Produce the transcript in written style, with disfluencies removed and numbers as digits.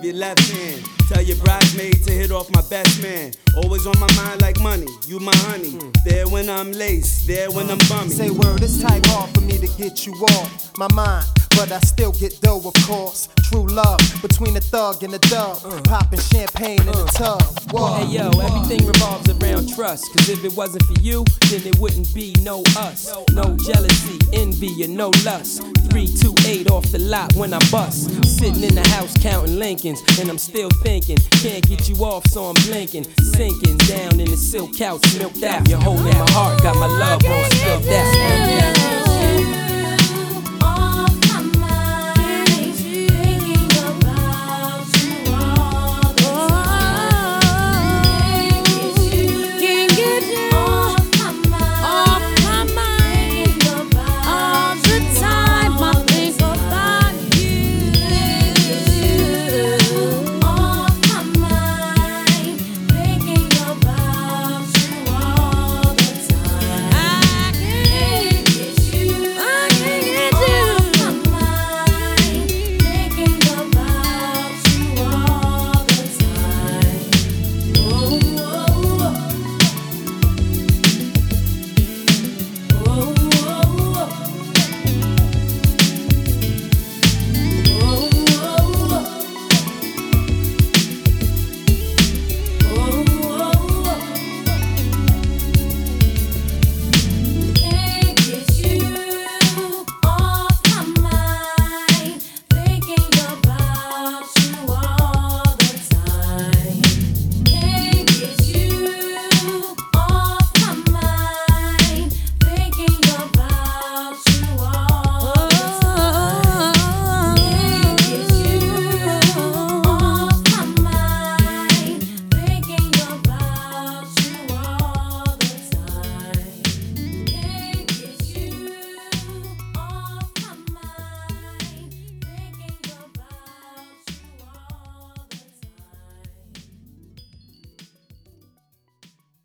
your left hand. Tell your bridesmaid to hit off my best man. Always on my mind like money, you my honey. There when I'm laced, there when I'm bummy. Say word, it's type hard for me to get you off my mind, but I still get dough, of course. True love between the thug and the dove. Popping champagne in the tub. Whoa. Hey yo, everything revolves around trust. Cause if it wasn't for you, then it wouldn't be no us. No jealousy, envy, or no lust. 328 off the lot when I bust. Sitting in the house counting Lincolns, and I'm still thinking, can't get you off, so I'm blinking. Sinking down in the silk couch, milked out. You're holding my heart, got my love on spilled out.